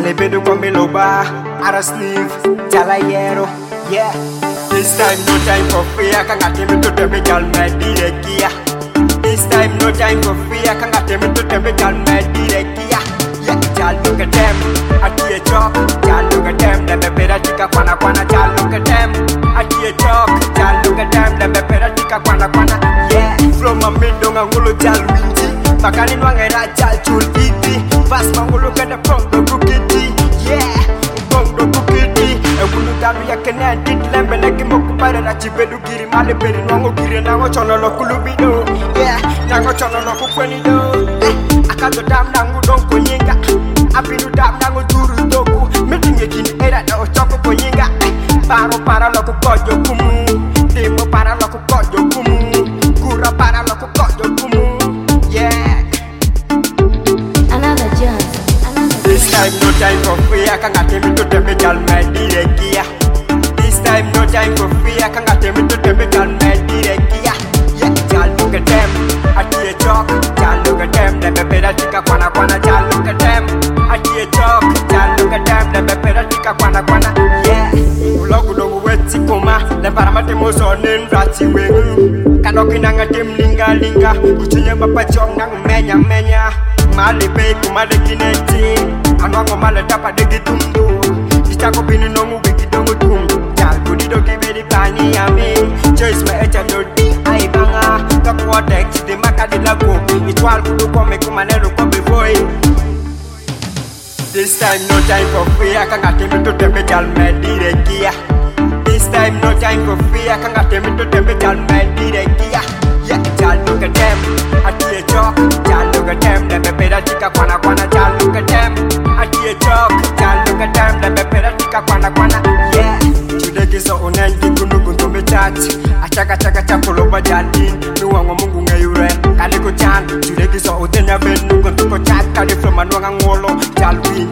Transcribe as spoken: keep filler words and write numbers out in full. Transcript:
Jale bedu kwa miloba, ara sleeve, jala yero, yeah. This time no time for fear, kanga temi to temi jal medire kia. This time no time for fear, kanga temi to temi jal medire kia. Yeah, jal look at them, ati a chop, jal look at them, let me pera tika kwana kwana, jal look at them, ati a chop, jal look at them, let me pera tika kwana kwana, yeah. From a midonga ngulu jal winji, makani nwangera jal chul iti, fast mangulu kada pongo kukiti, yeah, pongo kukiti. Ewulu dami ya kene dit lembe leki moku pare na chibedu giri male peri nwango giri nango chono lo kulubido, yeah, nango chono lo kukweni do, eh, akazo dam nangu donko nyinga, apinu dam nangu duru doku, metinge kini era na ochoko konyinga, eh, paro para lo kukojo kumu, demo para lo kukojo kumu, kura para lo kukojo kumu, yeah. Another Jones, another This time no time for fear, kanga temi to temi jal medire kia. This time no time for fear, kanga temi to temi jal medire kia. Yeah, jal look at them, ati a chok, jal look at them, let me pera tika kwana kwana, jal look at them, ati a chok, jal look at them, let me pera tika kwana kwana, yeah. Ulogu dongu weti kuma, lempara mate moso ninrati wengu. Kanoki nanga tim linga linga, kuchunya bapa chong nang menya menya. Mali pe kumale kineti, anwango male tapa de gitumdu. Ichako bini nongu wiki dongu tum. Jal kudi dogi bedi pani yami. Choice me echa do di aibanga. Kakwa text di maka di lagu. Itwal kudu kome kumanero kwa before. This time no time for fear, kanga temi to tembe jal medire kia. This time no time for fear, kanga temi to tembe jal medire kia. Yeah, jal look at them, ati a chok, jal look at them, let me pera tika kwana kwana, jal look at them, ati a chok, jal look at them, let me pera tika kwana kwana, yeah. Chudeki so unengi kunu kuntu mechachi, achaka chaka chakolo bajandin, nuwango mungu ngayure, kali ko chan. Chudeki so utenya benu kuntu ko chat, kali from anwanga ngolo, jal win,